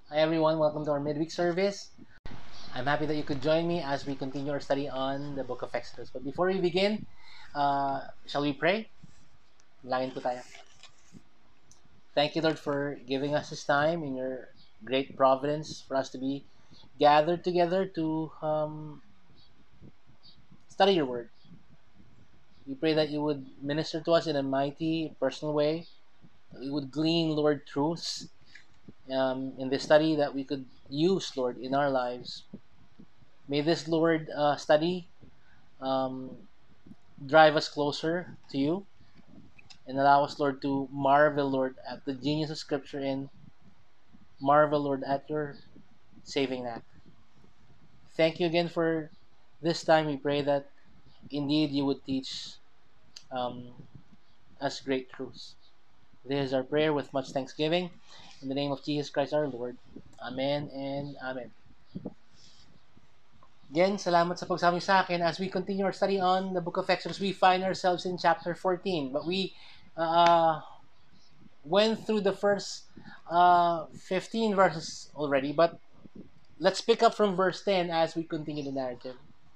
Hi everyone, welcome to our midweek service. I'm happy that you could join me as we continue our study on the book of Exodus. But before we begin, shall we pray? Langin po tayo. Thank you, Lord, for giving us this time in your great providence for us to be gathered together to study your word. We pray that you would minister to us in a mighty, personal way, that we would glean, Lord, truths in this study that we could use, Lord, in our lives. May this, Lord, study um, drive us closer to you and allow us, Lord, to marvel, Lord, at the genius of Scripture and marvel, Lord, at your saving act. Thank you again for this time. We pray that indeed you would teach um, us great truths. This is our prayer with much thanksgiving. In the name of Jesus Christ our Lord. Amen and Amen. Again, salamat sa pagsama sa akin. As we continue our study on the book of Exodus, we find ourselves in chapter 14. But we went through the first 15 verses already, but let's pick up from verse 10 as we continue the narrative.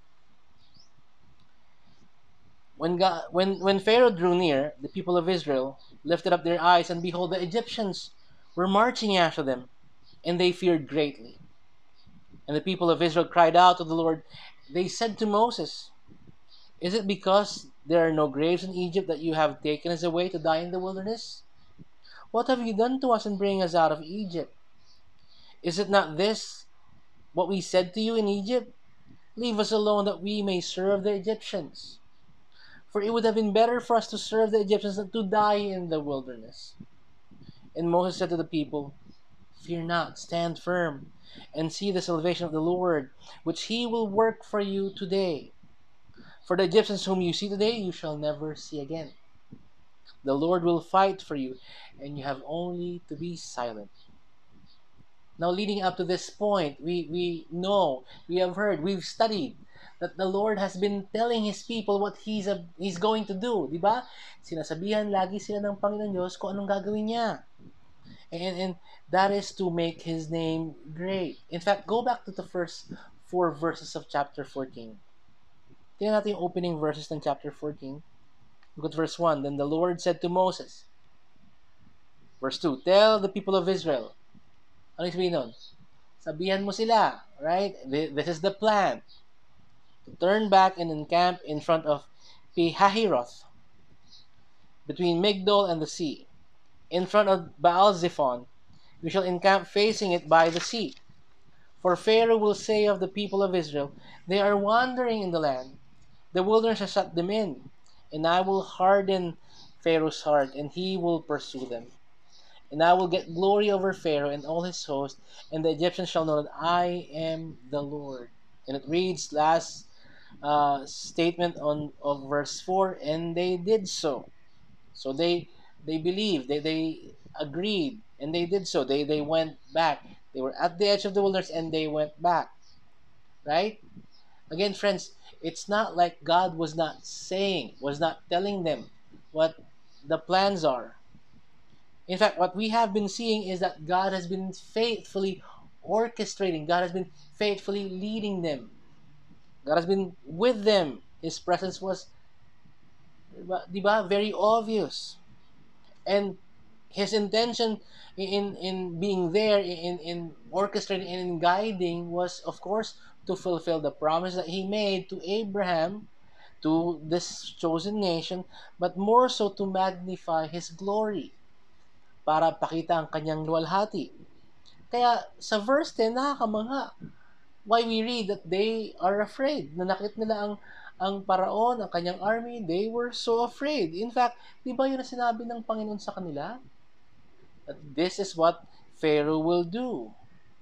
When Pharaoh drew near, the people of Israel lifted up their eyes, and behold, the Egyptians were marching after them, and they feared greatly. And the people of Israel cried out to the Lord. They said to Moses, "Is it because there are no graves in Egypt that you have taken us away to die in the wilderness? What have you done to us in bringing us out of Egypt? Is it not this what we said to you in Egypt? Leave us alone that we may serve the Egyptians. For it would have been better for us to serve the Egyptians than to die in the wilderness." And Moses said to the people, "Fear not, stand firm, and see the salvation of the Lord, which he will work for you today. For the Egyptians whom you see today, you shall never see again. The Lord will fight for you, and you have only to be silent." Now, leading up to this point, we know, we have heard, we've studied that the Lord has been telling His people what He's going to do. Di ba? Sinasabihan lagi sila ng Panginoon Diyos kung anong gagawin niya. And that is to make His name great. In fact, go back to the first 4 verses of chapter 14. Tingnan natin yung opening verses ng chapter 14. Look at verse 1. Then the Lord said to Moses, verse 2, "Tell the people of Israel." Ano yung sabihin nun? Sabihan mo sila, right? This is the plan. To turn back and encamp in front of Pihahiroth, between Migdol and the sea. In front of Baal-zephon, we shall encamp facing it by the sea. For Pharaoh will say of the people of Israel, "They are wandering in the land. The wilderness has shut them in, and I will harden Pharaoh's heart, and he will pursue them. And I will get glory over Pharaoh and all his host, and the Egyptians shall know that I am the Lord." And it reads, last statement on of verse 4, and they did so. So they believed, they agreed, and they did so. They went back. They were at the edge of the wilderness, and they went back. Right? Again, friends, it's not like God was not telling them what the plans are. In fact, what we have been seeing is that God has been faithfully orchestrating. God has been faithfully leading them. God has been with them. His presence was, di ba, very obvious. And his intention in being there, in orchestrating and in guiding was, of course, to fulfill the promise that he made to Abraham, to this chosen nation, but more so to magnify his glory, para pakita ang kanyang luwalhati. Kaya sa verse 10, nakakamangha. Why we read that they are afraid. Nanakit nila ang paraon, ang kanyang army, they were so afraid. In fact, di ba yun na sinabi ng Panginoon sa kanila? That this is what Pharaoh will do.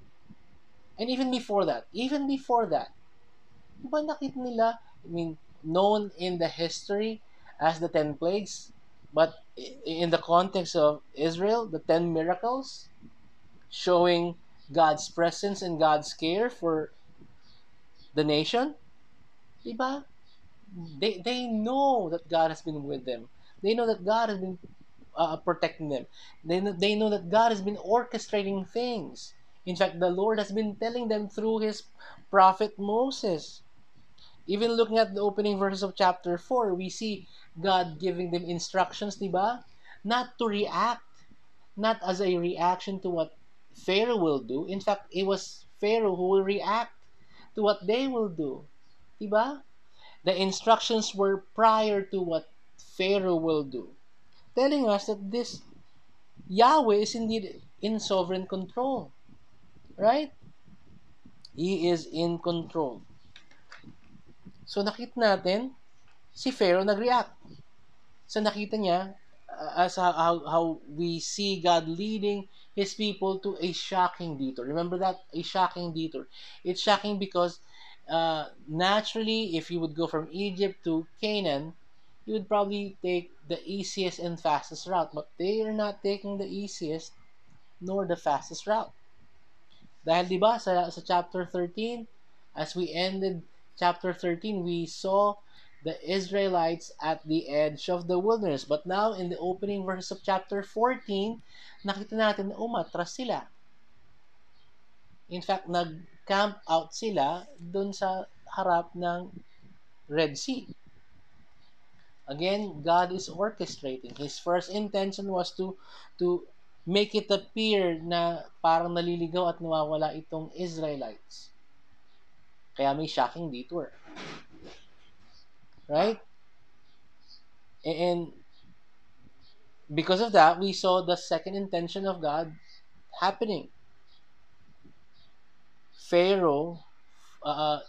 And even before that, di ba nakita nila, known in the history as the 10 plagues, but in the context of Israel, the 10 miracles, showing God's presence and God's care for the nation, di ba? They know that God has been with them. They know that God has been protecting them. They know that God has been orchestrating things In fact, the Lord has been telling them through his prophet Moses. Even looking at the opening verses of chapter 4, we see God giving them instructions, diba? Not to react, not as a reaction to what Pharaoh will do. In fact, it was Pharaoh who will react to what they will do. Diba? The instructions were prior to what Pharaoh will do, telling us that this Yahweh is indeed in sovereign control. Right? He is in control. So nakita natin, si Pharaoh nag-react. So nakita niya as how we see God leading his people to a shocking detour. Remember that? A shocking detour. It's shocking because naturally, if you would go from Egypt to Canaan, you would probably take the easiest and fastest route. But they are not taking the easiest nor the fastest route. Dahil di ba sa chapter 13, as we ended chapter 13, we saw the Israelites at the edge of the wilderness. But now in the opening verse of chapter 14, nakita natin na umatras sila. In fact, nag-camp out sila dun sa harap ng Red Sea. Again, God is orchestrating. His first intention was to make it appear na parang naliligaw at nawawala itong Israelites. Kaya may shocking detour. Right? And because of that, we saw the second intention of God happening. Pharaoh uh,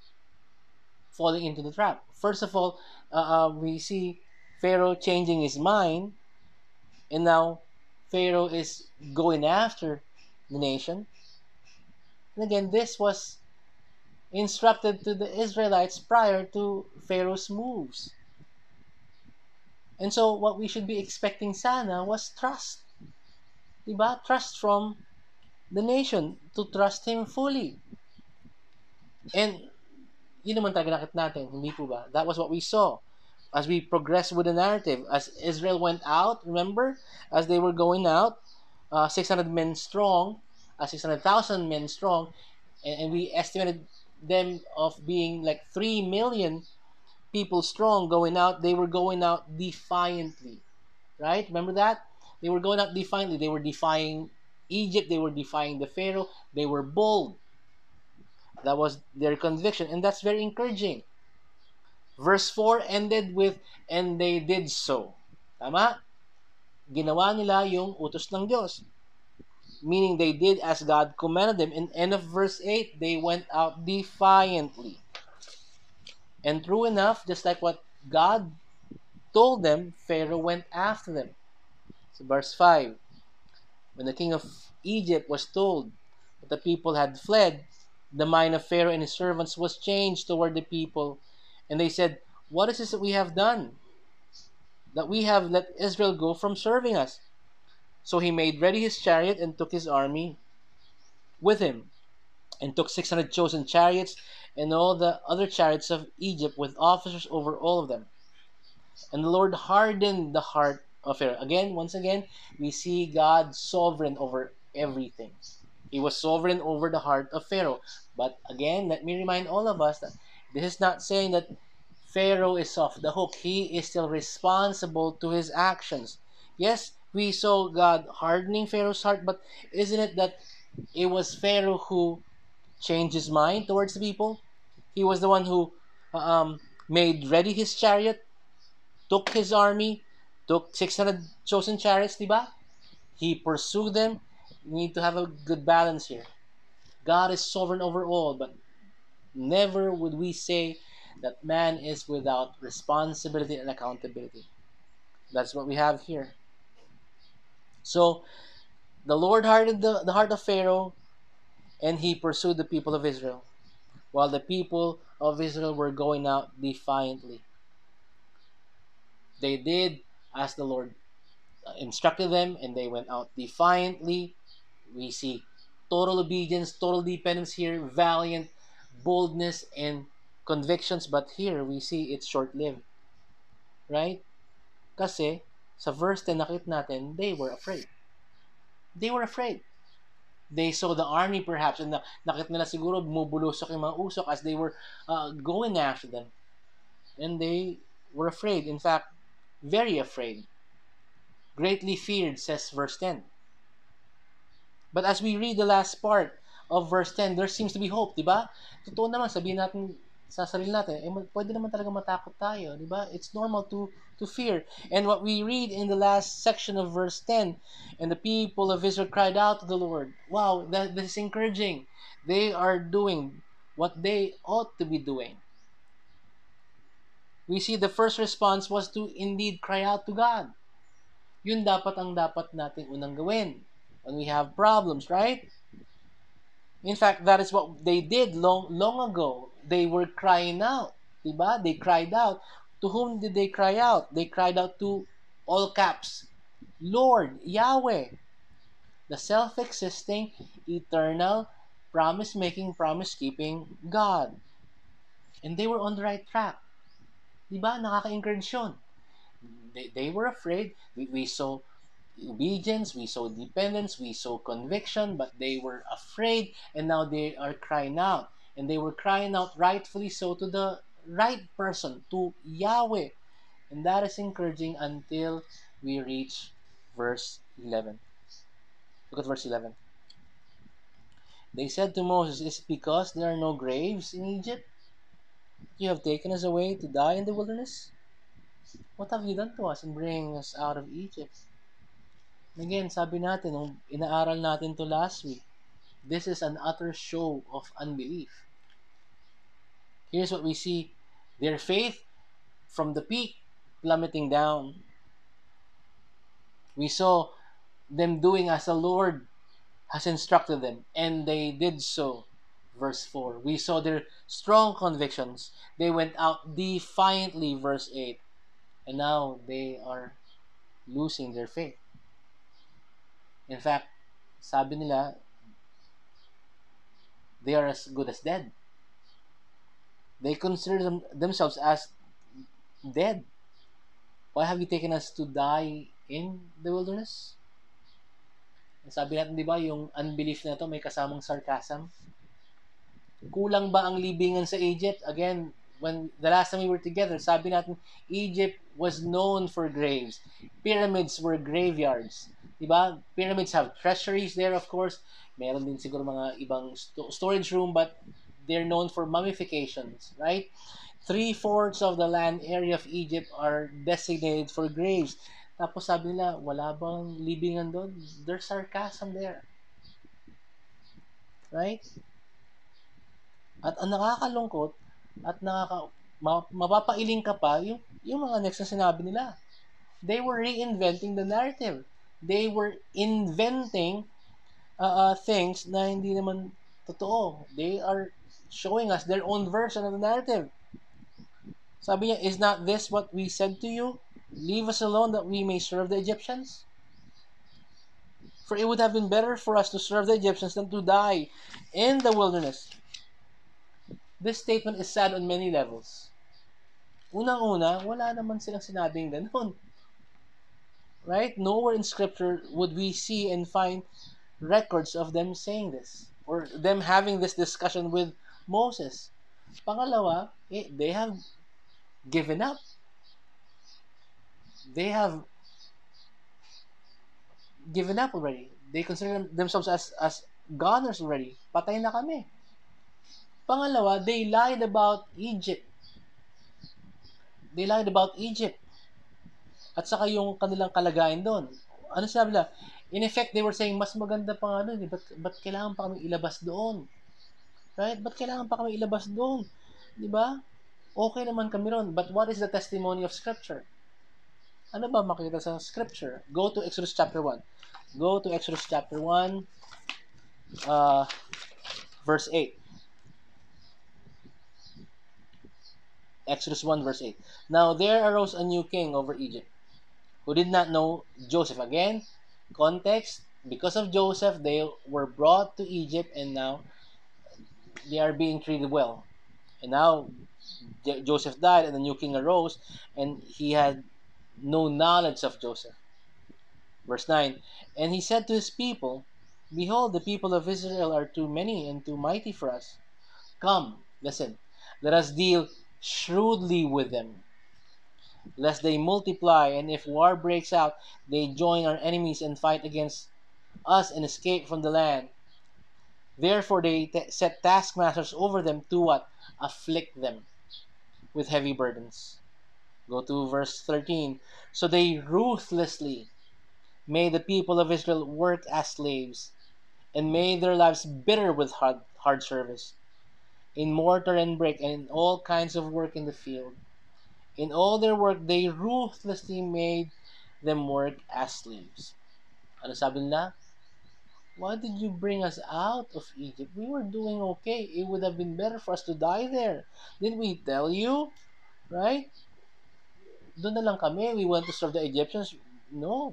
falling into the trap. First of all, we see Pharaoh changing his mind, and now Pharaoh is going after the nation. And again, this was instructed to the Israelites prior to Pharaoh's moves. And so what we should be expecting sana was trust. Diba? Trust from the nation, to trust Him fully. And yun naman talaga nakita natin, hindi po ba? That was what we saw as we progressed with the narrative. As Israel went out, remember? As they were going out, 600 men strong, 600,000 men strong, and we estimated them of being like 3 million people strong going out. They were going out defiantly. Right? Remember that? They were going out defiantly. They were defying Egypt. They were defying the Pharaoh. They were bold. That was their conviction. And that's very encouraging. Verse 4 ended with, and they did so. Tama? Ginawa nila yung utos ng Diyos. Meaning they did as God commanded them. And end of verse 8, they went out defiantly. And true enough, just like what God told them, Pharaoh went after them. So verse 5, when the king of Egypt was told that the people had fled, the mind of Pharaoh and his servants was changed toward the people. And they said, what is this that we have done? That we have let Israel go from serving us. So he made ready his chariot and took his army with him, and took 600 chosen chariots and all the other chariots of Egypt with officers over all of them. And the Lord hardened the heart of Pharaoh. Again, once again, we see God sovereign over everything. He was sovereign over the heart of Pharaoh. But again, let me remind all of us that this is not saying that Pharaoh is off the hook. He is still responsible to his actions. Yes, we saw God hardening Pharaoh's heart, but isn't it that it was Pharaoh who changed his mind towards the people? He was the one who made ready his chariot, took his army, took 600 chosen chariots, diba? He pursued them. We need to have a good balance here. God is sovereign over all, but never would we say that man is without responsibility and accountability. That's what we have here. So, the Lord hardened the heart of Pharaoh, and he pursued the people of Israel, while the people of Israel were going out defiantly. They did as the Lord instructed them, and they went out defiantly. We see total obedience, total dependence here, valiant boldness and convictions, but here we see it's short-lived. Right? Kasi sa verse 10 nakita natin, they were afraid. They were afraid. They saw the army perhaps, and nakita nila siguro bumubulusok yung mga usok as they were going after them. And they were afraid. In fact, very afraid. Greatly feared, says verse 10. But as we read the last part of verse 10, there seems to be hope, di ba? Totoo naman, sabihin natin sa sarili natin, pwede naman talaga matakot tayo, di ba? It's normal to fear. And what we read in the last section of verse 10, and the people of Israel cried out to the Lord. Wow, this is encouraging. They are doing what they ought to be doing. We see the first response was to indeed cry out to God. Yun ang dapat nating unang gawin when we have problems, right? In fact, that is what they did long ago. They were crying out. Diba? They cried out. To whom did they cry out? They cried out to, all caps, Lord, Yahweh, the self-existing, eternal, promise-making, promise-keeping God. And they were on the right track. Diba? Nakaka-encourage yun. They were afraid. We saw obedience, we saw dependence, we saw conviction, but they were afraid, and now they are crying out. And they were crying out rightfully so to the right person, to Yahweh. And that is encouraging until we reach verse 11. Look at verse 11. They said to Moses, is it because there are no graves in Egypt? You have taken us away to die in the wilderness? What have you done to us in bringing us out of Egypt? Again, sabi natin, nung inaaral natin to last week, this is an utter show of unbelief. Here's what we see. Their faith from the peak plummeting down. We saw them doing as the Lord has instructed them, and they did so. Verse 4. We saw their strong convictions. They went out defiantly, verse 8. And now they are losing their faith. In fact, sabi nila, they are as good as dead. They consider themselves as dead. Why have you taken us to die in the wilderness? Sabi natin, di ba, yung unbelief na to may kasamang sarcasm. Kulang ba ang libingan sa Egypt? Again, when the last time we were together, sabi natin, Egypt was known for graves. Pyramids were graveyards. Diba? Pyramids have treasuries there, of course. Meron din siguro mga ibang storage room, but they're known for mummifications, right? 3/4 of the land area of Egypt are designated for graves. Tapos sabi nila, wala bang libingan doon? There's sarcasm there. Right? At ang nakakalungkot at mapapailing ka pa yung mga next na sinabi nila. They were reinventing the narrative. They were inventing things na hindi naman totoo. They are showing us their own version of the narrative. Sabi niya, is not this what we said to you? Leave us alone that we may serve the Egyptians? For it would have been better for us to serve the Egyptians than to die in the wilderness. This statement is sad on many levels. Unang-una, wala naman silang sinabing ganun. Right? Nowhere in Scripture would we see and find records of them saying this or them having this discussion with Moses. Pangalawa, they have given up. They have given up already. They consider themselves as goners already. Patay na kami. Pangalawa, they lied about Egypt. They lied about Egypt. At saka yung kanilang kalagayan doon. Ano sabi nila? In effect, they were saying, mas maganda pa nga doon. Ba't kailangan pa kami ilabas doon? Right? Ba't kailangan pa kami ilabas doon? Diba? Okay naman kami ron. But what is the testimony of Scripture? Ano ba makikita sa Scripture? Go to Exodus chapter 1. Go to Exodus chapter 1, verse 8. Exodus 1 verse 8. Now there arose a new king over Egypt, who did not know Joseph. Again, context, because of Joseph, they were brought to Egypt and now they are being treated well. And now Joseph died and the new king arose and he had no knowledge of Joseph. Verse 9, and he said to his people, Behold, the people of Israel are too many and too mighty for us. Come, listen, let us deal shrewdly with them, lest they multiply, and if war breaks out, they join our enemies and fight against us and escape from the land. Therefore they set taskmasters over them to what? Afflict them with heavy burdens. Go to verse 13. So they ruthlessly made the people of Israel work as slaves, and made their lives bitter with hard service, in mortar and brick, and in all kinds of work in the field. In all their work, they ruthlessly made them work as slaves. Ano sabi nila? Why did you bring us out of Egypt? We were doing okay. It would have been better for us to die there. Didn't we tell you? Right? Doon na lang kami. We want to serve the Egyptians. No.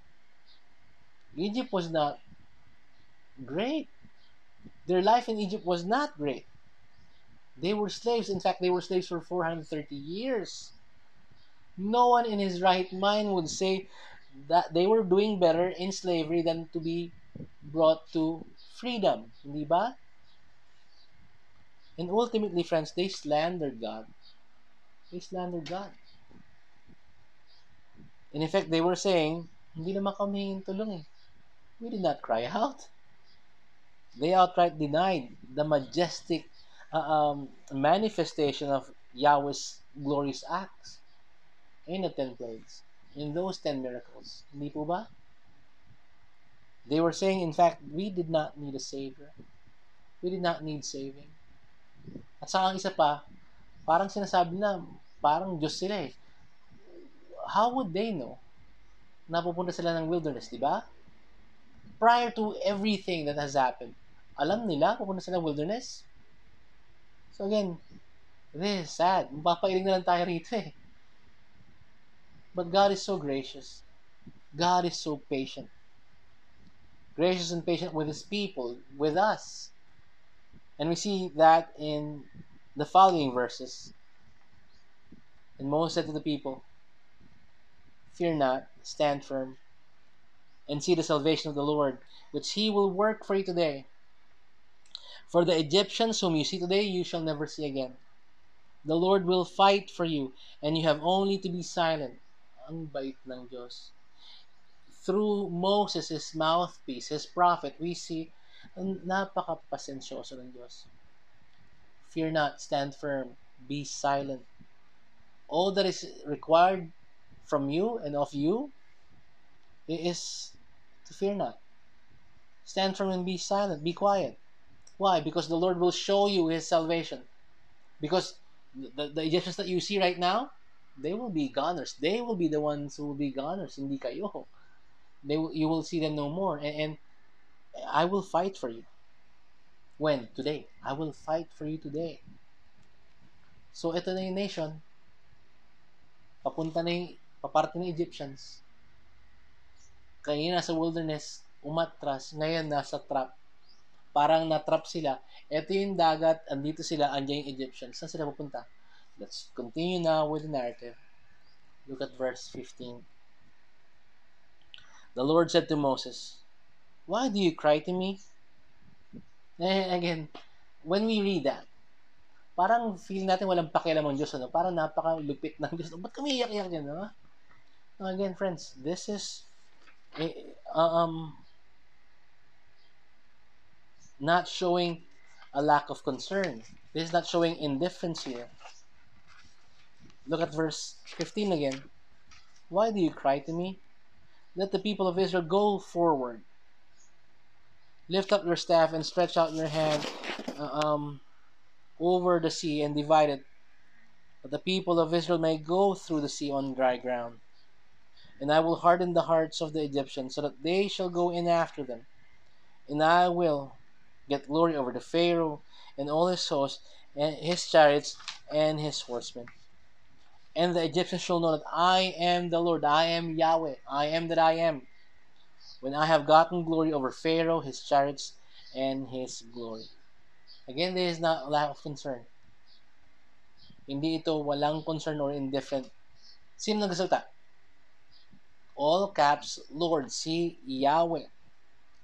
Egypt was not great. Their life in Egypt was not great. They were slaves. In fact, they were slaves for 430 years. No one in his right mind would say that they were doing better in slavery than to be brought to freedom. Hindi ba? And ultimately, friends, they slandered God. They slandered God. In effect, they were saying, hindi naman kami hingin tulong eh. We did not cry out. They outright denied the majestic manifestation of Yahweh's glorious acts in the 10 plagues, in those 10 miracles. Hindi po ba? They were saying, in fact, we did not need a Savior. We did not need saving. At saka ang isa pa, parang sinasabi na, parang Diyos sila eh. How would they know na pupunta sila ng wilderness, di ba? Prior to everything that has happened, alam nila pupunta sila ng wilderness. So again, this is sad. Mapapailing na lang tayo rito eh. But God is so gracious. God is so patient. Gracious and patient with His people, with us. And we see that in the following verses. And Moses said to the people, fear not, stand firm, and see the salvation of the Lord, which He will work for you today. For the Egyptians whom you see today, you shall never see again. The Lord will fight for you, and you have only to be silent. Ang bait ng Diyos. Through Moses, His mouthpiece, His prophet, we see ang napaka-pasensyoso ng Diyos. Fear not, stand firm, be silent. All that is required from you and of you is to fear not. Stand firm and be silent, be quiet. Why? Because the Lord will show you His salvation. Because the Egyptians that you see right now, they will be goners. They will be the ones who will be goners, hindi kayo. You will see them no more. And I will fight for you. When? Today. I will fight for you today. So ito na yung nation. Paparte ng Egyptians. Kanina sa wilderness, umatras. Ngayon nasa trap. Parang na-trap sila. Ito yung dagat, andito sila, andyan yung Egyptians. Saan sila pupunta? Let's continue now with the narrative. Look at verse 15. The Lord said to Moses, why do you cry to me? And again, when we read that, parang feel natin walang pakialam ang Diyos. Ano? Parang napakalupit ng Diyos. Ba't kami iyak-iyak dyan? No? Again, friends, this is not showing a lack of concern. This is not showing indifference here. Look at verse 15 again. Why do you cry to me? Let the people of Israel go forward. Lift up your staff and stretch out your hand over the sea and divide it, that the people of Israel may go through the sea on dry ground. And I will harden the hearts of the Egyptians, so that they shall go in after them. And I will get glory over the Pharaoh and all his hosts, and his chariots and his horsemen. And the Egyptians shall know that I am the Lord, I am Yahweh, I am that I am, when I have gotten glory over Pharaoh, his chariots, and his glory. Again, this is not a lack of concern. Hindi ito walang concern or indifferent. Sino nagsasalita? All caps, Lord, si Yahweh.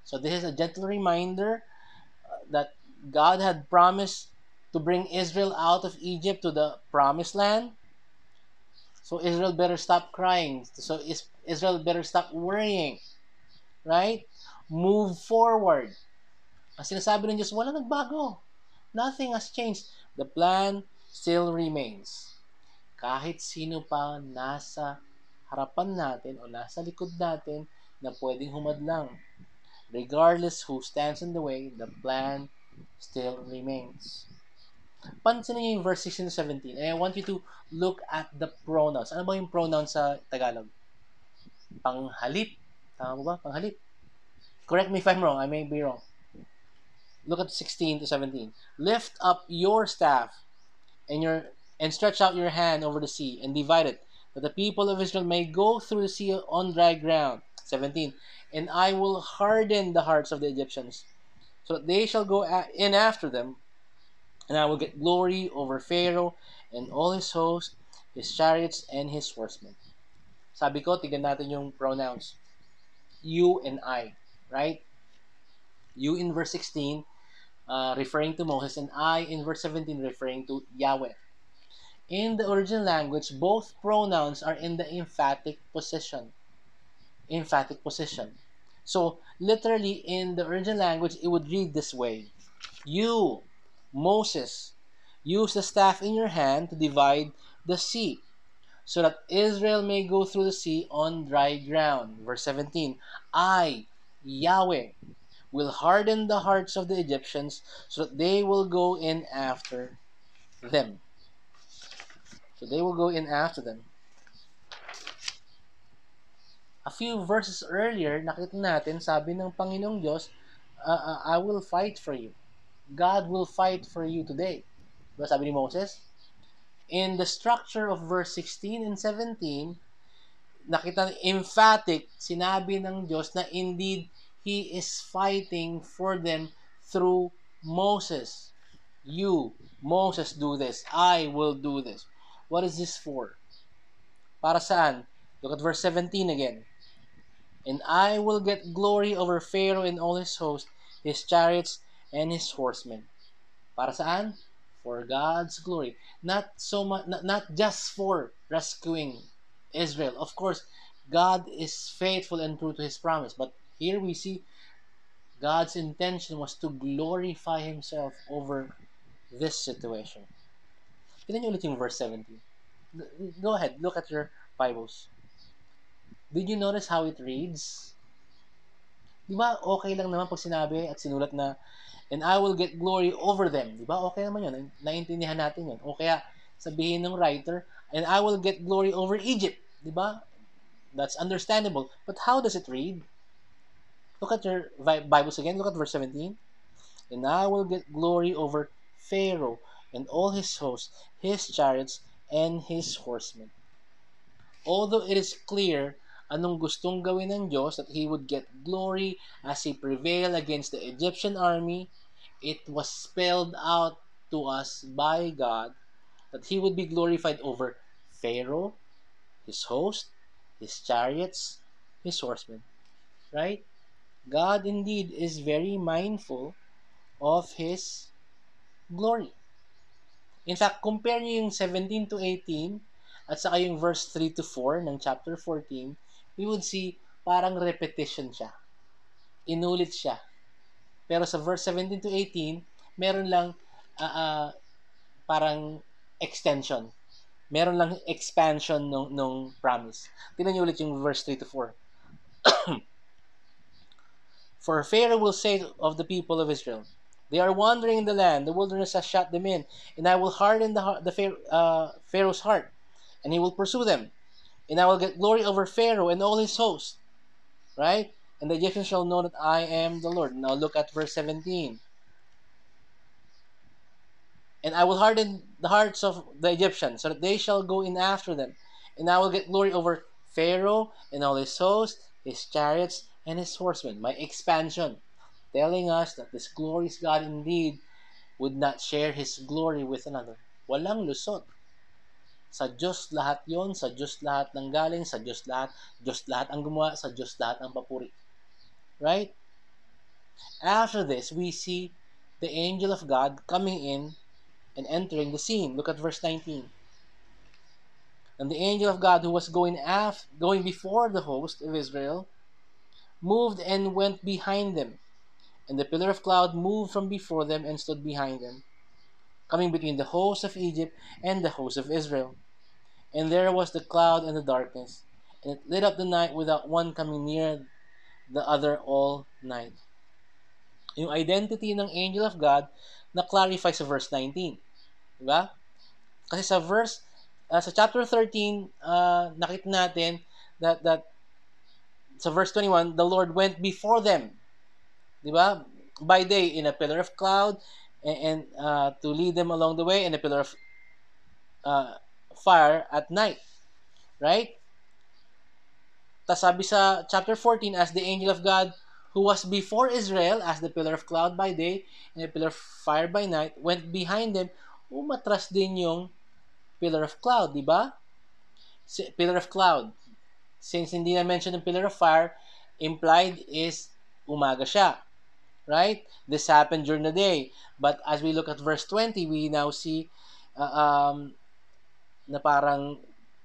So this is a gentle reminder that God had promised to bring Israel out of Egypt to the promised land. So Israel better stop crying. So Israel better stop worrying. Right? Move forward. Ang sinasabi ng Diyos, wala nagbago. Nothing has changed. The plan still remains. Kahit sino pa nasa harapan natin o nasa likod natin na pwedeng humadlang. Regardless who stands in the way, the plan still remains. Pansinin niyo yung verse 16 to 17. And I want you to look at the pronouns. Ano ba yung pronouns sa Tagalog? Panghalip. Tama mo ba? Panghalip. Correct me if I'm wrong. I may be wrong. Look at 16 to 17. Lift up your staff and stretch out your hand over the sea and divide it, that the people of Israel may go through the sea on dry ground. 17. And I will harden the hearts of the Egyptians, so that they shall go in after them, and I will get glory over Pharaoh and all his host, his chariots, and his horsemen. Sabi ko, tignan natin yung pronouns. You and I. Right? You in verse 16, referring to Moses, and I in verse 17, referring to Yahweh. In the original language, both pronouns are in the emphatic position. Emphatic position. So, literally, in the original language, it would read this way. You, Moses, use the staff in your hand to divide the sea, so that Israel may go through the sea on dry ground. Verse 17. I, Yahweh, will harden the hearts of the Egyptians, so that they will go in after them. So they will go in after them. A few verses earlier, nakita natin, sabi ng Panginoong Diyos, I will fight for you. God will fight for you today. Diba sabi ni Moses? In the structure of verse 16 and 17, nakita emphatic, sinabi ng Diyos na indeed He is fighting for them through Moses. You, Moses, do this. I will do this. What is this for? Para saan? Look at verse 17 again. And I will get glory over Pharaoh and all his host, his chariots, and his horsemen. Para saan? For God's glory. Not so much, not just for rescuing Israel. Of course, God is faithful and true to His promise. But here we see God's intention was to glorify Himself over this situation. Tignan niyo ulit yung verse 17. Go ahead, look at your Bibles. Did you notice how it reads? Di ba okay lang naman pag sinabi at sinulat na, and I will get glory over them. Di ba okay naman yun? Naintindihan natin yun. O kaya sabihin ng writer, and I will get glory over Egypt. Di ba? That's understandable. But how does it read? Look at your Bibles again. Look at verse 17. And I will get glory over Pharaoh and all his hosts, his chariots, and his horsemen. Although it is clear anong gustong gawin ng Diyos, that He would get glory as He prevailed against the Egyptian army, it was spelled out to us by God that He would be glorified over Pharaoh, his host, his chariots, his horsemen. Right? God indeed is very mindful of His glory. In fact, compare niyo yung 17 to 18 at saka yung verse 3 to 4 ng chapter 14, we would see parang repetition siya. Inulit siya. Pero sa verse 17 to 18, meron lang parang extension. Meron lang expansion nung promise. Tingnan niyo ulit yung verse 3 to 4. For Pharaoh will say of the people of Israel, they are wandering in the land, the wilderness has shut them in, and I will harden Pharaoh's heart, and he will pursue them. And I will get glory over Pharaoh and all his hosts. Right? And the Egyptians shall know that I am the Lord. Now look at verse 17. And I will harden the hearts of the Egyptians, so that they shall go in after them. And I will get glory over Pharaoh and all his hosts, his chariots, and his horsemen. My expansion, telling us that this glorious God indeed would not share His glory with another. Walang lusot. Sa Diyos lahat yon, sa Diyos lahat ng galing, sa Diyos lahat ang gumawa, sa Diyos lahat ang papuri. Right? After this, we see the angel of God coming in and entering the scene. Look at verse 19. And the angel of God who was going before the host of Israel moved and went behind them. And the pillar of cloud moved from before them and stood behind them, coming between the host of Egypt and the host of Israel. And there was the cloud and the darkness, and it lit up the night without one coming near the other all night. Yung identity ng angel of God na clarify sa verse 19. Diba? Kasi sa chapter 13, nakita natin that sa verse 21, the Lord went before them. Diba? By day in a pillar of cloud and to lead them along the way, and a pillar of fire at night. Right? Tas sabi sa chapter 14, as the angel of God who was before Israel as the pillar of cloud by day and a pillar of fire by night went behind them, umatras din yung pillar of cloud, di ba? Pillar of cloud. Since hindi na mention ng pillar of fire, implied is umaga siya. Right? This happened during the day. But as we look at verse 20, we now see na parang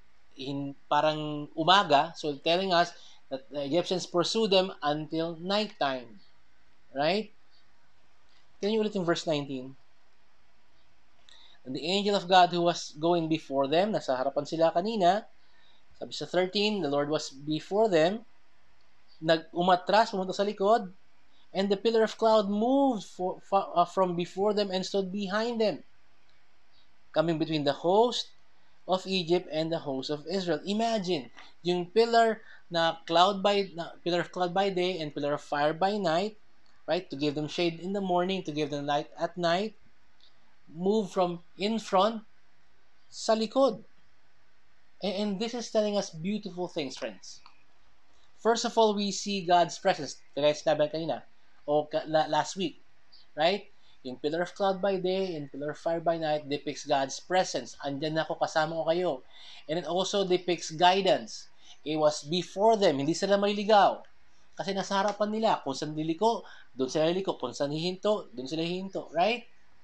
umaga, so telling us that the Egyptians pursue them until nighttime. Right? Can you ulit yung verse 19? And the angel of God who was going before them, nasa harapan sila kanina, sabi sa 13, the Lord was before them, umatras, pumunta sa likod, and the pillar of cloud moved from before them and stood behind them, coming between the host of Egypt and the host of Israel. Imagine, yung pillar of cloud by day and pillar of fire by night, right? To give them shade in the morning, to give them light at night, move from in front sa likod. And this is telling us beautiful things, friends. First of all, we see God's presence. Kaya sinabi kanina, o last week, right? Yung pillar of cloud by day and pillar of fire by night depicts God's presence. Andyan ako, kasama ko kayo. And it also depicts guidance. It was before them, hindi sila maliligaw. Kasi nasa harapan nila, kung saan liliko, doon sila liliko. Kung saan hihinto, doon sila hihinto. Right?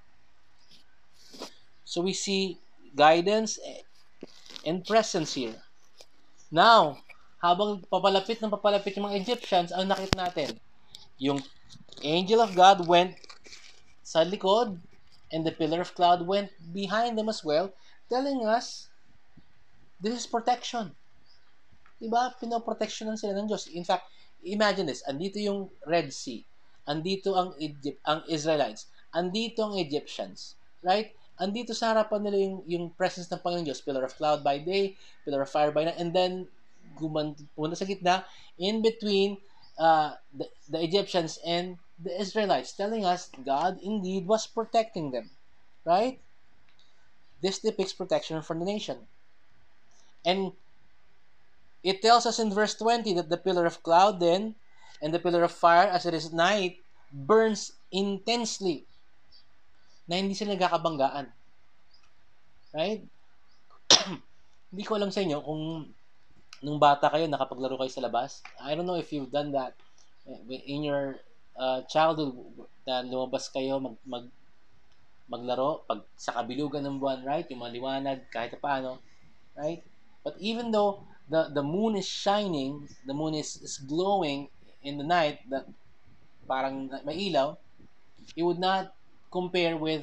So we see guidance and presence here. Now, habang papalapit yung mga Egyptians, ang nakita natin, yung angel of God went sa likod, and the pillar of cloud went behind them as well, telling us, this is protection. Diba? Pinoproteksyonan sila ng Diyos. In fact, imagine this, andito yung Red Sea, andito ang Israelites, andito ang Egyptians, right? Andito sa harapan nila yung presence ng Panginoon Diyos, pillar of cloud by day, pillar of fire by night, and then pumunta sa gitna, in between the Egyptians and the Israelites, telling us God indeed was protecting them. Right? This depicts protection from the nation. And it tells us in verse 20 that the pillar of cloud then and the pillar of fire as it is night burns intensely, na hindi sila nagkakabanggaan. Right? Hindi ko alam sa inyo kung nung bata kayo, nakapaglaro kayo sa labas. I don't know if you've done that in your childhood, na lumabas kayo maglaro pag sa kabilugan ng buwan, right? Yung maliwanag kahit paano, right? But even though the moon is shining, the moon is glowing in the night, that parang may ilaw, it would not compare with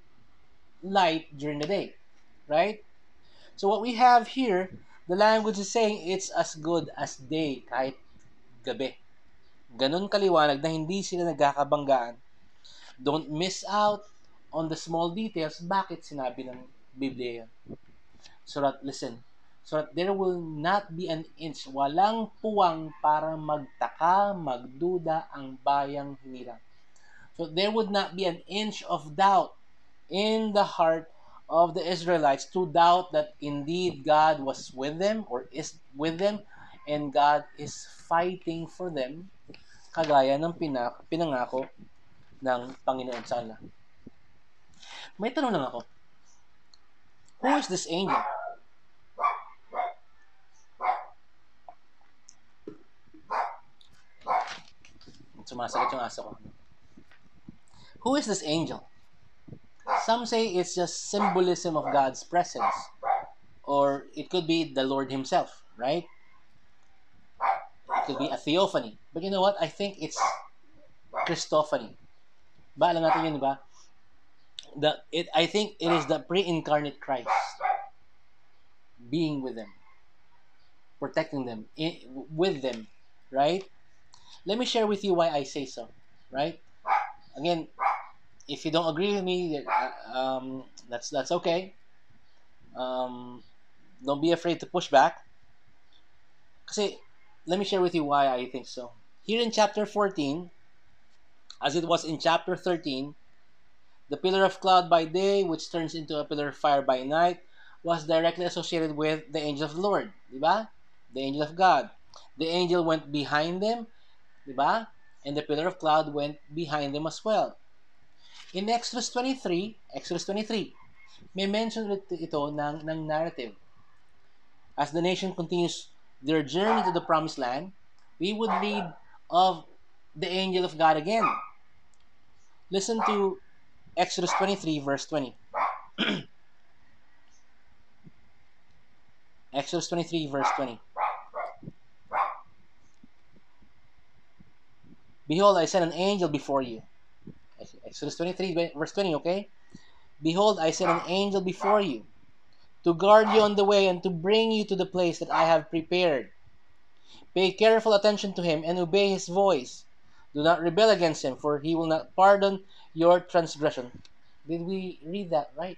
light during the day, right? So what we have here, the language is saying it's as good as day, kahit gabi. Ganun kaliwanag na hindi sila nagkakabanggaan. Don't miss out on the small details. Bakit sinabi ng Biblia yan? So that there will not be an inch, walang puwang para magtaka, magduda ang bayang hinirang. So there would not be an inch of doubt in the heart of the Israelites to doubt that indeed God was with them or is with them, and God is fighting for them, kagaya ng pinangako ng Panginoon sa kanila. May tanong lang ako. Who is this angel? Sumasagot yung aso ko. Who is this angel? Some say it's just symbolism of God's presence. Or it could be the Lord himself, right? It could be a theophany. But you know what? I think it's Christophany. Ba, alam natin yun, di ba? I think it is the pre-incarnate Christ being with them, protecting them, with them, right? Let me share with you why I say so, right? Again, if you don't agree with me, that's okay. Don't be afraid to push back. Kasi, let me share with you why I think so. Here in chapter 14, as it was in chapter 13, the pillar of cloud by day, which turns into a pillar of fire by night, was directly associated with the angel of the Lord. Diba? The angel of God. The angel went behind them. Diba? And the pillar of cloud went behind them as well. In Exodus 23, may mention ito ng narrative. As the nation continues their journey to the promised land, we would read of the angel of God again. Listen to Exodus 23, verse 20. Exodus 23, verse 20. Behold, I send an angel before you. Exodus 23, verse 20, okay? Behold, I send an angel before you to guard you on the way and to bring you to the place that I have prepared. Pay careful attention to him and obey his voice. Do not rebel against him, for he will not pardon your transgression. Did we read that right?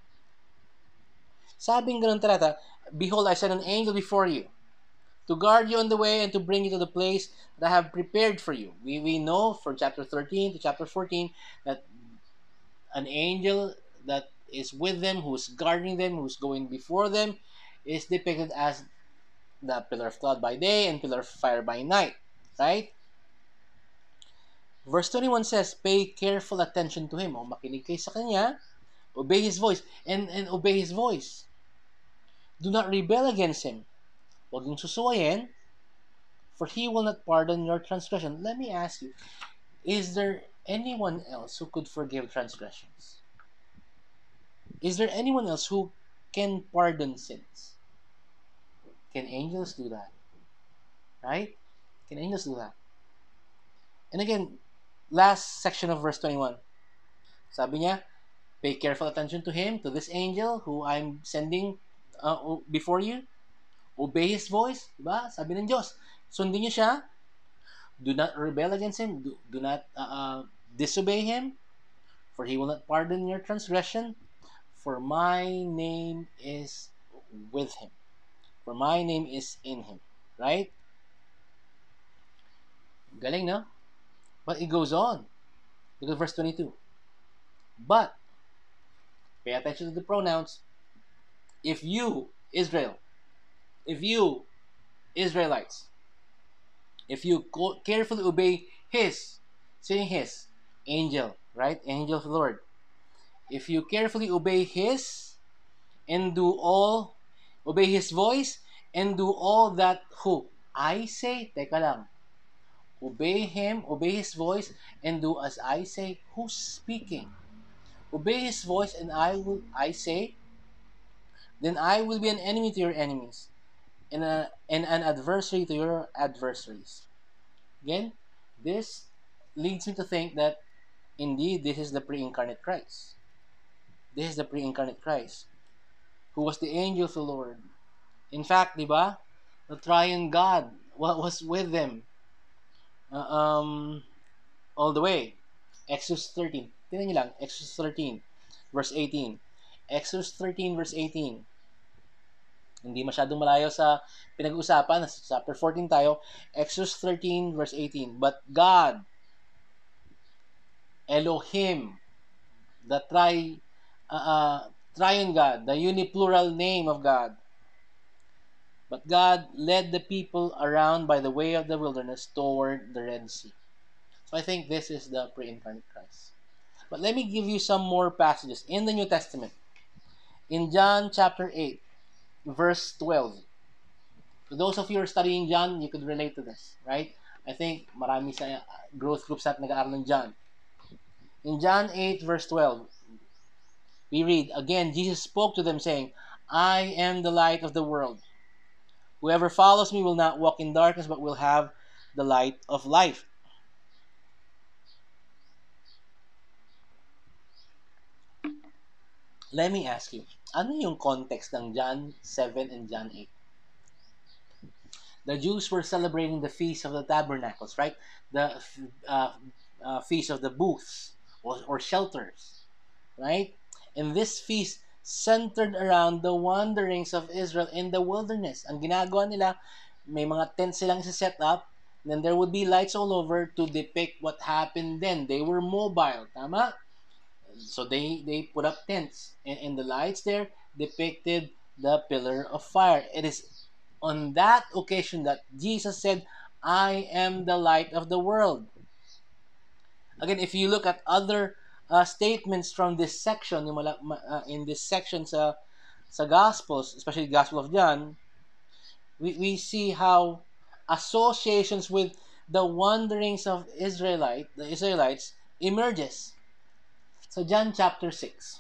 Sabing ganun talata, behold, I send an angel before you to guard you on the way and to bring you to the place that I have prepared for you. We know from chapter 13 to chapter 14 that an angel that is with them, who's guarding them, who's going before them, is depicted as the pillar of cloud by day and pillar of fire by night. Right? Verse 21 says, pay careful attention to him. O makinig kayo sa kanya, obey his voice, and obey his voice. Do not rebel against him. Huwag yung susuwayin, for he will not pardon your transgression. Let me ask you, is there anyone else who could forgive transgressions? Is there anyone else who can pardon sins? Can angels do that? Right? Can angels do that? And again, last section of verse 21. Sabi niya, pay careful attention to him, to this angel who I'm sending before you. Obey his voice. Diba? Sabi ng Diyos, sundin niyo siya. Do not rebel against him. Do not disobey him. For he will not pardon your transgression. For my name is with him. For my name is in him. Right? Galing, no? But it goes on. Look at verse 22. But, pay attention to the pronouns. If you, Israel, if you, Israelites, if you carefully obey his, saying his, angel, right? Angel of the Lord. If you carefully obey his and obey his voice and do all that who? I say, teka lang. Obey him, obey his voice, and do as I say. Who's speaking? Obey his voice, and I say, then I will be an enemy to your enemies, and an adversary to your adversaries. Again, this leads me to think that indeed this is the pre-incarnate Christ. This is the pre-incarnate Christ, who was the angel of the Lord. In fact, di ba, the triune God was with them all the way. Exodus 13. Tingnan niyo lang, Exodus 13, verse 18. Exodus 13, verse 18. Hindi masyadong malayo sa pinag-uusapan. Sa chapter 14 tayo. Exodus 13, verse 18. But God, Elohim, the triune God, the uniplural name of God. But God led the people around by the way of the wilderness toward the Red Sea. So I think this is the pre-incarnate Christ. But let me give you some more passages in the New Testament. In John chapter 8, verse 12. For those of you who are studying John, you could relate to this, right? I think marami sa growth groups at nag-aaral ng John. In John 8 verse 12, we read, again, Jesus spoke to them saying, I am the light of the world. Whoever follows me will not walk in darkness but will have the light of life. Let me ask you, ano yung context ng John 7 and John 8? The Jews were celebrating the Feast of the Tabernacles, right? The Feast of the Booths or shelters, right? And this feast centered around the wanderings of Israel in the wilderness. Ang ginagawa nila, may mga tents silang set up, then there would be lights all over to depict what happened then. They were mobile, tama? So they put up tents, and the lights there depicted the pillar of fire. It is on that occasion that Jesus said, I am the light of the world. Again, if you look at other statements from this section, in this section sa Gospels, especially the Gospel of John, we see how associations with the wanderings of the Israelites emerges. So John chapter 6.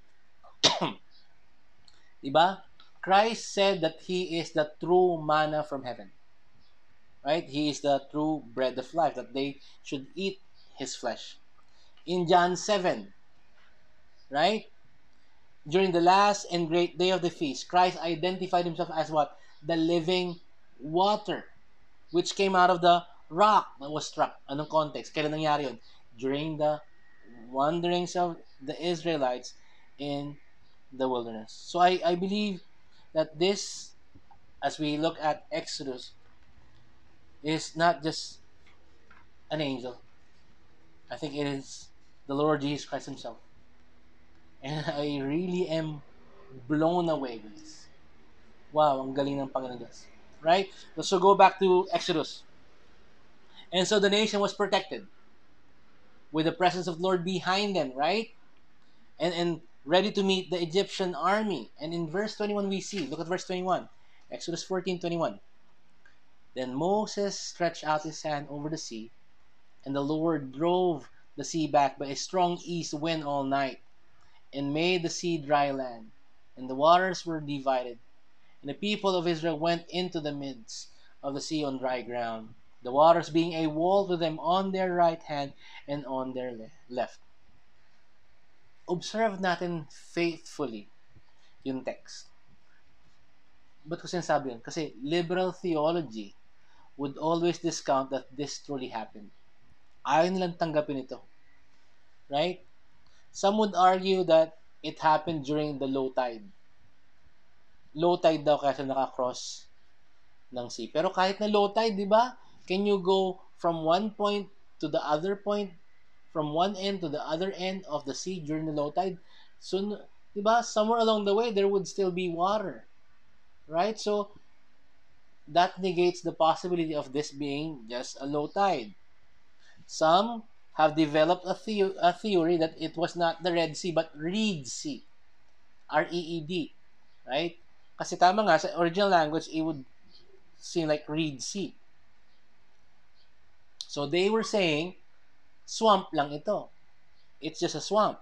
Diba? Christ said that He is the true manna from heaven. Right? He is the true bread of life, that they should eat His flesh. In John 7, right? During the last and great day of the feast, Christ identified Himself as what? The living water, which came out of the rock that was struck. Anong context? Kailan nangyari yun? During the wanderings of the Israelites in the wilderness. So I believe that this, as we look at Exodus, is not just an angel. I think it is the Lord Jesus Christ Himself. And I really am blown away with this. Wow, ang galing ng Panginoon Diyos. Right? So go back to Exodus. And so the nation was protected with the presence of the Lord behind them, right? And ready to meet the Egyptian army. And in verse 21 we see, look at verse 21. Exodus 14:21. Then Moses stretched out his hand over the sea, and the Lord drove the sea back by a strong east wind all night, and made the sea dry land, and the waters were divided. And the people of Israel went into the midst of the sea on dry ground, the waters being a wall to them on their right hand and on their left. Observe natin faithfully yung text. Ba't ko sinasabi yun? Kasi liberal theology would always discount that this truly happened. Ayaw nilang tanggapin ito. Right? Some would argue that it happened during the low tide. Low tide daw kaya nakakross ng sea. Pero kahit na low tide, di ba? Can you go from one point to the other point, from one end to the other end of the sea during the low tide? So, di ba? Somewhere along the way, there would still be water. Right? So, that negates the possibility of this being just a low tide. Some have developed a theory that it was not the Red Sea but Reed Sea. R-E-E-D. Right? Kasi tama nga, sa original language, it would seem like Reed Sea. So they were saying, swamp lang ito. It's just a swamp.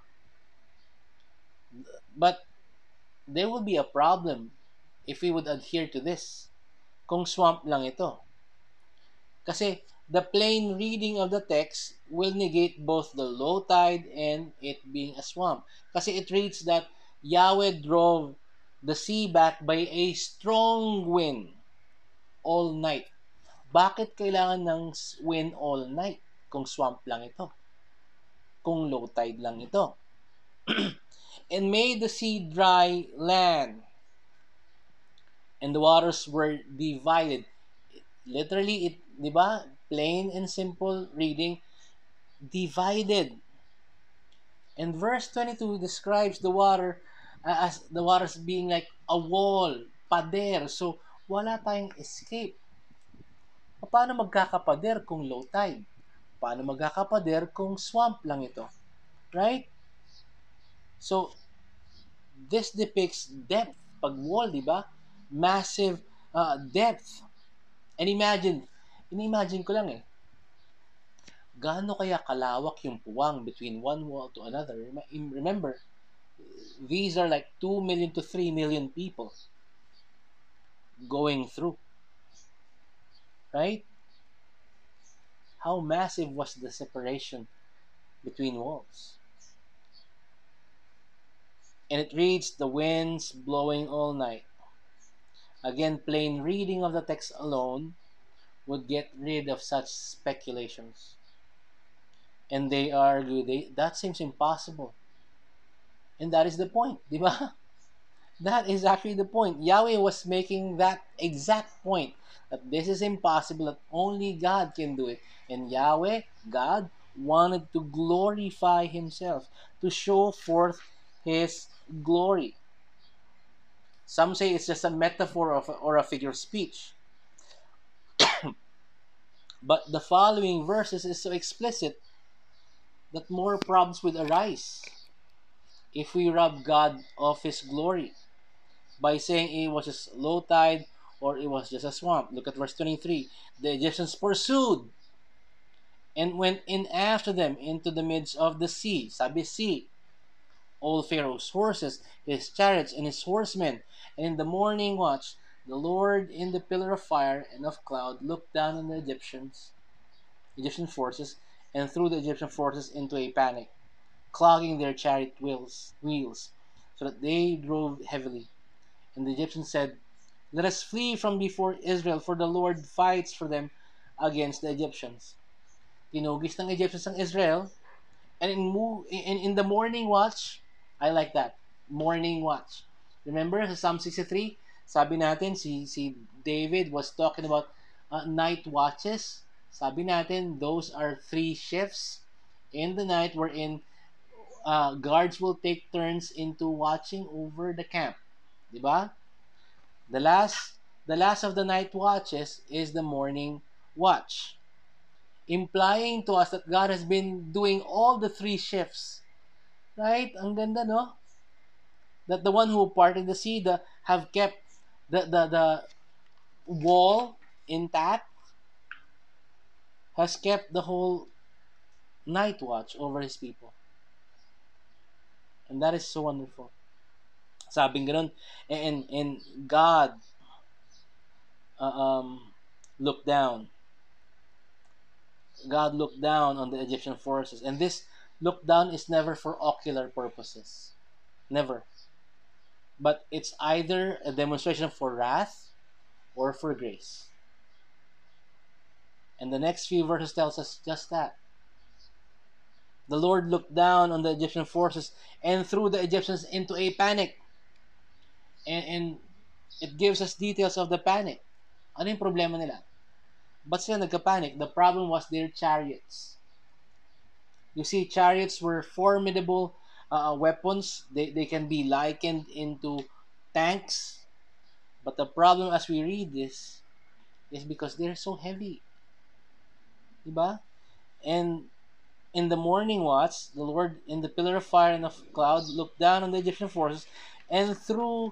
But there would be a problem if we would adhere to this. Kung swamp lang ito. Kasi the plain reading of the text will negate both the low tide and it being a swamp. Kasi it reads that Yahweh drove the sea back by a strong wind all night. Bakit kailangan ng wind all night kung swamp lang ito? Kung low tide lang ito? And made the sea dry land, and the waters were divided. Literally, di ba? Plain and simple reading, divided. And verse 22 describes the water as the waters being like a wall, pader. So, wala tayong escape. Paano magkakapader kung low tide? Paano magkakapader kung swamp lang ito? Right? So, this depicts depth. Pag wall, di ba? Massive depth. And imagine ko lang Gaano kaya kalawak yung puwang between one wall to another? Remember, these are like 2 million to 3 million people going through, right? How massive was the separation between walls? And it reads, the winds blowing all night. Again, plain reading of the text alone would get rid of such speculations. And they argue, that seems impossible. And that is the point, di ba? That is actually the point. Yahweh was making that exact point, that this is impossible, that only God can do it. And Yahweh, God, wanted to glorify himself, to show forth his glory. Some say it's just a metaphor or a figure of speech. But the following verses is so explicit that more problems would arise if we rob God of his glory by saying it was just low tide or it was just a swamp. Look at verse 23. The Egyptians pursued and went in after them into the midst of the sea. Sabi sea. All Pharaoh's horses, his chariots, and his horsemen. And in the morning watch, the Lord in the pillar of fire and of cloud looked down on the Egyptian forces, and threw the Egyptian forces into a panic, clogging their chariot wheels, so that they drove heavily. And the Egyptians said, let us flee from before Israel, for the Lord fights for them against the Egyptians. Tinugis ng Egyptians ang Israel, and in the morning watch, I like that, morning watch. Remember sa Psalm 63, sabi natin, si David was talking about night watches. Sabi natin, those are 3 shifts in the night wherein guards will take turns into watching over the camp. Diba? The last the last of the night watches is the morning watch, implying to us that God has been doing all the 3 shifts. Right? Ang ganda, no? That the one who parted the sea have kept the wall intact, has kept the whole night watch over his people. And that is so wonderful. Sabing ganun, and God uh, um, looked down. God looked down on the Egyptian forces. And this look down is never for ocular purposes. Never. But it's either a demonstration for wrath or for grace. And the next few verses tells us just that. The Lord looked down on the Egyptian forces and threw the Egyptians into a panic. And it gives us details of the panic. Ano yung problema nila? Ba't sila nagka-panic? The problem was their chariots. You see, chariots were formidable weapons. They can be likened into tanks. But the problem as we read this is because they're so heavy. Diba? And in the morning watch, the Lord in the pillar of fire and of cloud looked down on the Egyptian forces and threw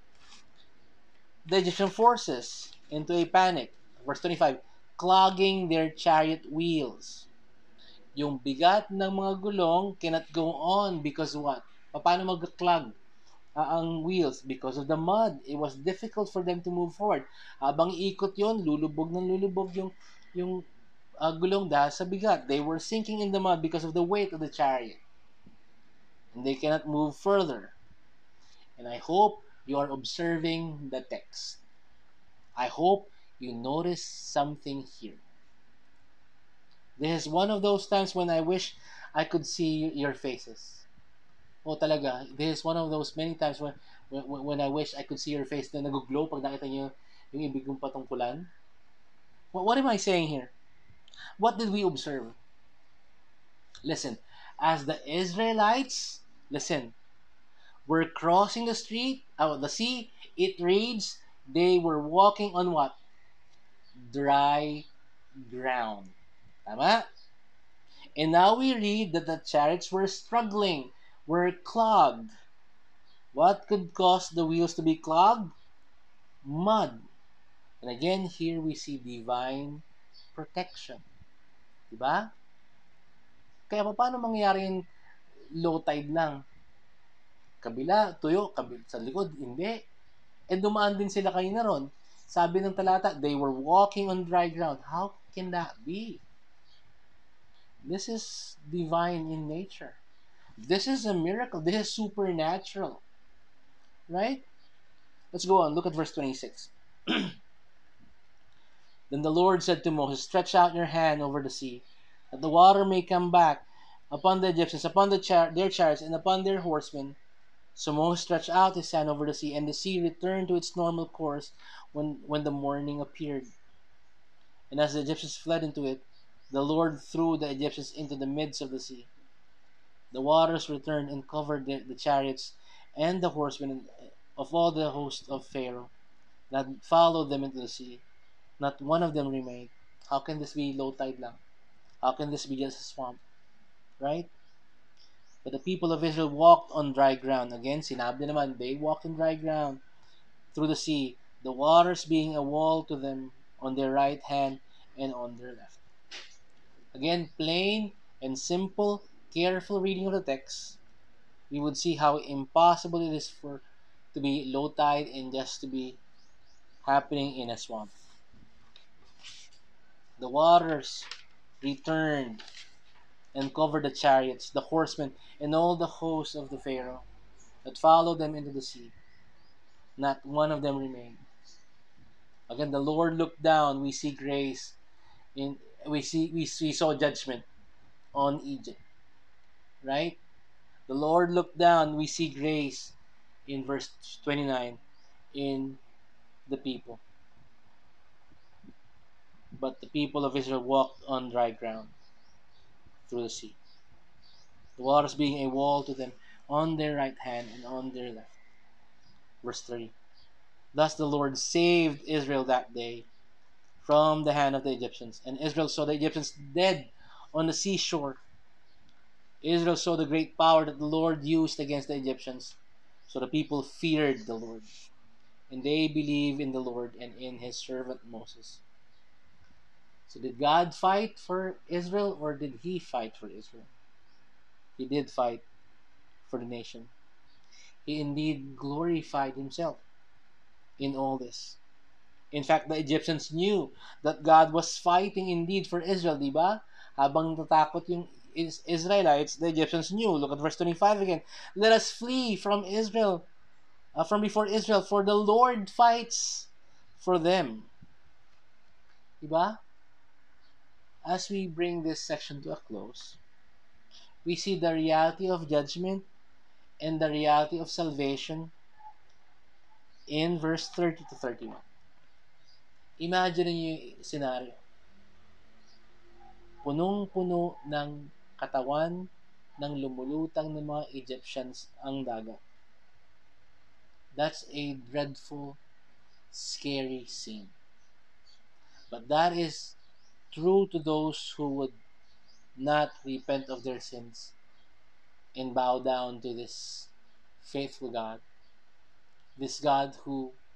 the Egyptian forces into a panic. Verse 25, clogging their chariot wheels. Yung bigat ng mga gulong cannot go on because what? Paano mag-clog ang wheels? Because of the mud. It was difficult for them to move forward. Habang iikot yon, lulubog ng lulubog yung gulong dahil sa bigat. They were sinking in the mud because of the weight of the chariot. And they cannot move further. And I hope you are observing the text. I hope you notice something here. This is one of those times when I wish I could see your faces. Oh, talaga. This is one of those many times when I wish I could see your face na nag-glow pag nakita niyo yung ibig kong patungkulan. What am I saying here? What did we observe? Listen, as the Israelites, listen, were crossing the sea, it reads, they were walking on what? Dry ground. Tama? And now we read that the chariots were struggling, were clogged. What could cause the wheels to be clogged? Mud. And again, here we see divine protection. Diba? Kaya paano mangyayari yung low tide lang? Kabila, tuyo, sa likod, hindi. Eh dumaan din sila kanina ron. Sabi ng talata, they were walking on dry ground. How can that be? This is divine in nature. This is a miracle. This is supernatural. Right? Let's go on. Look at verse 26. Then the Lord said to Moses, stretch out your hand over the sea, that the water may come back upon the Egyptians, upon their chariots, and upon their horsemen. So Moses stretched out his hand over the sea, and the sea returned to its normal course when the morning appeared. And as the Egyptians fled into it, the Lord threw the Egyptians into the midst of the sea. The waters returned and covered the chariots and the horsemen of all the host of Pharaoh that followed them into the sea. Not one of them remained. How can this be low tide lang? How can this be just a swamp? Right? But the people of Israel walked on dry ground. Again, sinabi naman, they walked on dry ground through the sea, the waters being a wall to them on their right hand and on their left. Again, plain and simple, careful reading of the text, we would see how impossible it is for to be low tide and just to be happening in a swamp. The waters returned and covered the chariots, the horsemen, and all the hosts of the Pharaoh that followed them into the sea. Not one of them remained. Again, the Lord looked down. We see grace. We saw judgment on Egypt. Right? The Lord looked down. We see grace in verse 29 in the people. But the people of Israel walked on dry ground through the sea, the waters being a wall to them on their right hand and on their left. Verse 30. Thus the Lord saved Israel that day from the hand of the Egyptians. And Israel saw the Egyptians dead on the seashore. Israel saw the great power that the Lord used against the Egyptians. So the people feared the Lord, and they believed in the Lord and in his servant Moses. So did God fight for Israel, or did he fight for Israel? He did fight for the nation. He indeed glorified himself in all this. In fact, the Egyptians knew that God was fighting indeed for Israel, di ba? Habang natatakot yung Israelites, the Egyptians knew. Look at verse 25 again. Let us flee from Israel, from before Israel, for the Lord fights for them. Di ba? As we bring this section to a close, we see the reality of judgment and the reality of salvation in verse 30 to 31. Imagine niyo yung scenario. Punong-puno ng katawan ng lumulutang ng mga Egyptians ang dagat. That's a dreadful, scary scene. But that is true to those who would not repent of their sins and bow down to this faithful God. This God who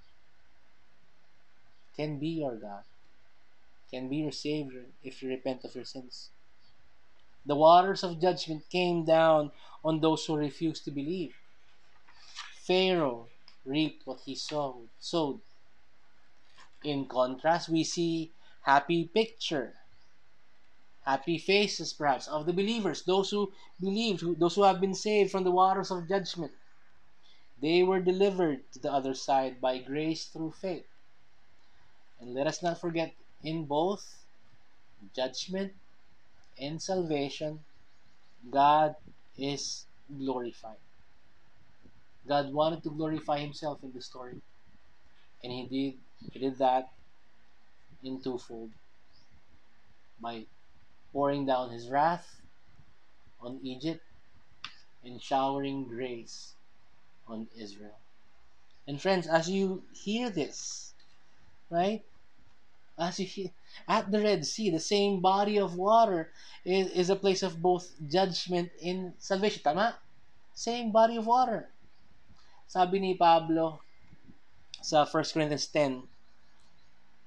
can be your God, can be your Savior if you repent of your sins. The waters of judgment came down on those who refused to believe. Pharaoh reaped what he sowed. In contrast, we see happy picture, happy faces perhaps of the believers, those who believed, those who have been saved from the waters of judgment. They were delivered to the other side by grace through faith. And let us not forget, in both judgment and salvation, God is glorified. God wanted to glorify himself in the story. And he did that in twofold. By pouring down his wrath on Egypt and showering grace on Israel. And friends, as you hear this, right? As you hear, at the Red Sea, the same body of water is a place of both judgment and salvation. Tama? Same body of water. Sabi ni Pablo sa 1 Corinthians 10,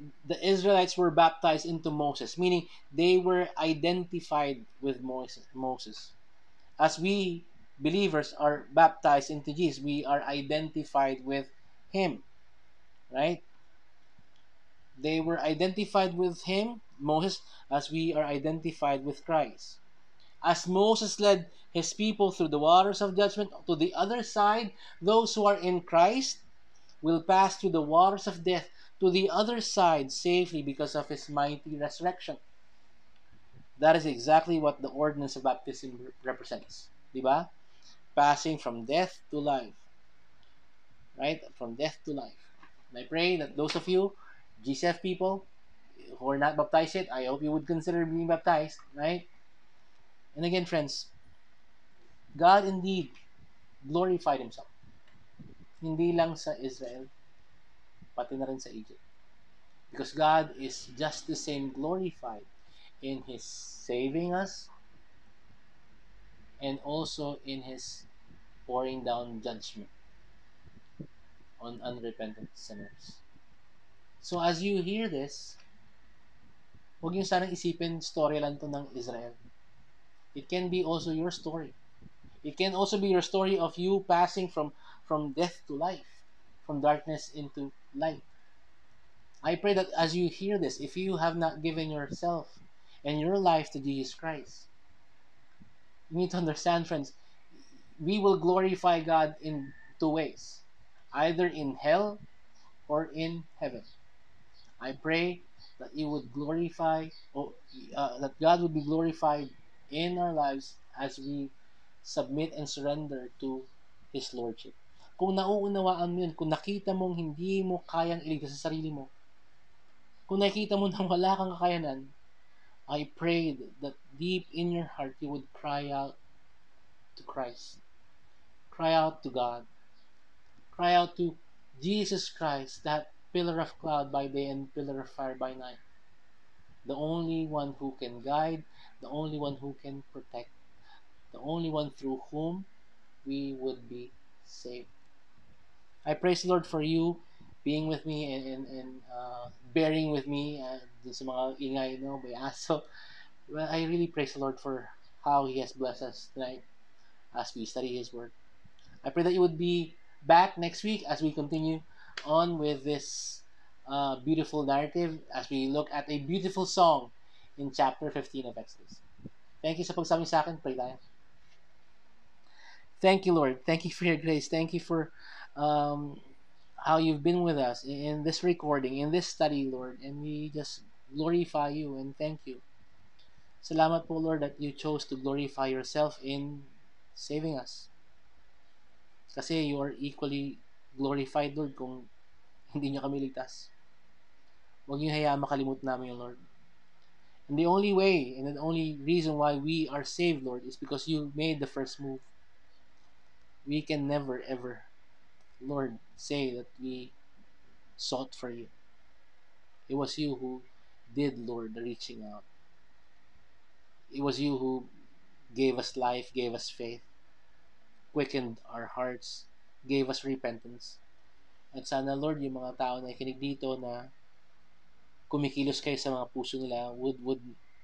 the Israelites were baptized into Moses, meaning they were identified with Moses. As we believers are baptized into Jesus, we are identified with him, right? They were identified with him, Moses, as we are identified with Christ. As Moses led his people through the waters of judgment to the other side, those who are in Christ will pass through the waters of death to the other side safely because of his mighty resurrection. That is exactly what the ordinance of baptism represents. Diba? Passing from death to life. Right? From death to life. And I pray that those of you, GCF people, who are not baptized yet, I hope you would consider being baptized. Right? And again, friends, God indeed glorified himself. Hindi lang sa Israel, pati na rin sa Egypt. Because God is just the same glorified in his saving us and also in his pouring down judgment on unrepentant sinners. So as you hear this, huwag niyo sanang isipin story lang to ng Israel. It can be also your story. It can also be your story of you passing from death to life, from darkness into light. I pray that as you hear this, if you have not given yourself and your life to Jesus Christ, you need to understand, friends, we will glorify God in two ways, either in hell or in heaven. I pray that you would glorify, or that God would be glorified in our lives as we submit and surrender to His Lordship. Kung nauunawaan mo yun, kung nakita mong hindi mo kayang iligtas sa sarili mo, kung nakita mo na wala kang kakayanan, I pray that deep in your heart you would cry out to Christ. Cry out to God. Cry out to Jesus Christ, that pillar of cloud by day and pillar of fire by night. The only one who can guide, the only one who can protect, the only one through whom we would be saved. I praise the Lord for you being with me and bearing with me dun sa mga ingay, no, may aso. Well, I really praise the Lord for how He has blessed us tonight as we study His Word. I pray that you would be back next week as we continue on with this beautiful narrative as we look at a beautiful song in chapter 15 of Exodus. Thank you sa pagsama sa akin. Pray tayo. Thank you, Lord. Thank you for your grace. Thank you for um, how you've been with us in this recording, in this study, Lord. And we just glorify you and thank you. Salamat po, Lord, that you chose to glorify yourself in saving us. Kasi you are equally glorified, Lord, kung hindi nyo kami ligtas. Huwag nyo hayaan makalimut namin yung Lord. And the only way and the only reason why we are saved, Lord, is because you made the first move. We can never, ever, Lord, say that we sought for you. It was you who did, Lord, the reaching out. It was you who gave us life, gave us faith, quickened our hearts, gave us repentance. At sana, Lord, yung mga tao na ikinig dito na kumikilos kayo sa mga puso nila would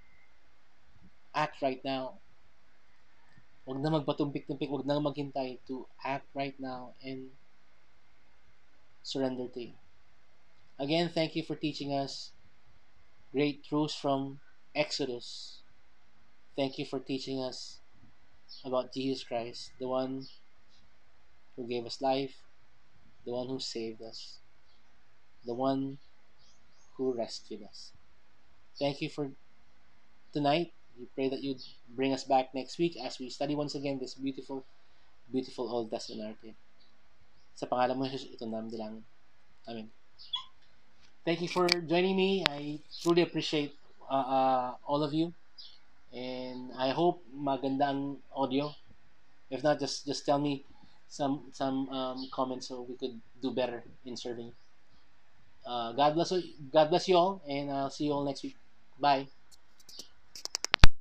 act right now. Huwag na magpatumpik-tumpik, huwag na maghintay to act right now and surrender to you. Again, thank you for teaching us great truths from Exodus. Thank you for teaching us about Jesus Christ, the one who gave us life, the one who saved us, the one who rescued us. Thank you for tonight. We pray that you'd bring us back next week as we study once again this beautiful, beautiful Old Testament narrative. Sa pangalan mo, Jesus, ito namin dalangin. Amen. Thank you for joining me. I truly appreciate all of you. And I hope maganda ang audio. If not, just tell me some comments so we could do better in serving. God bless you all, and I'll see you all next week. Bye.